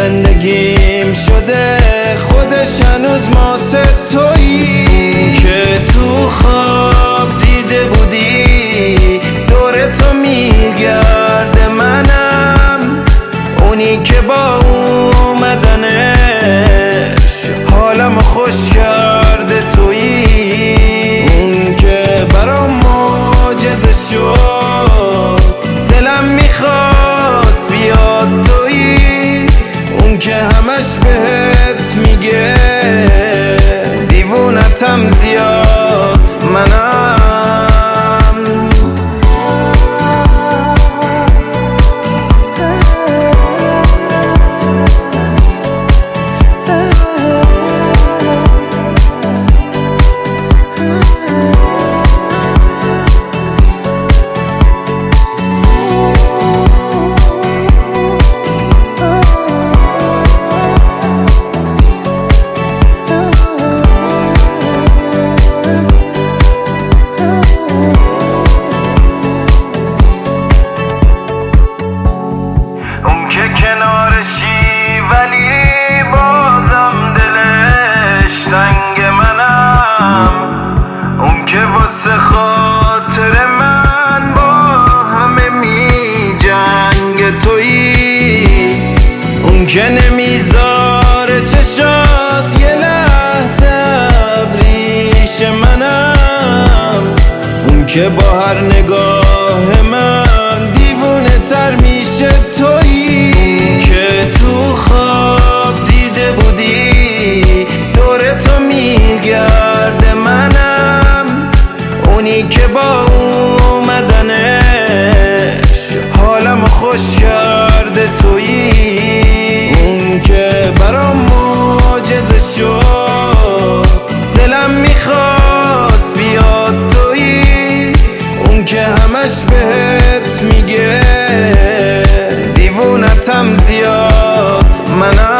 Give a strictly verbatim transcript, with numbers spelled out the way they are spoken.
زندگیم شده خودش هنوز مات تویی که تو خواب دیده بودی دور تو میگرده منم اونی که با اومدنش حالم خوش کرده تویی اون که برام معجزه شد دلم میخواست بیاد تویی اون که همش بهت میگه دیوونتم زیاد منم کنارشی ولی بازم دلش تنگ منم اون که واسه خاطر من با همه می جنگ تویی اون که نمیذاره چشات یه لحظه ابریش منم اون که با هر نگاه من دیوونه تر میشه تویی که تو خواب دیده بودی دور تو میگرده منم اونی که با اومدنش حالم خوش کرده تویی اون که برام معجزه شد دلم میخواست بیاد تویی اون که همش بهت میگه دیوونتم زیاد منم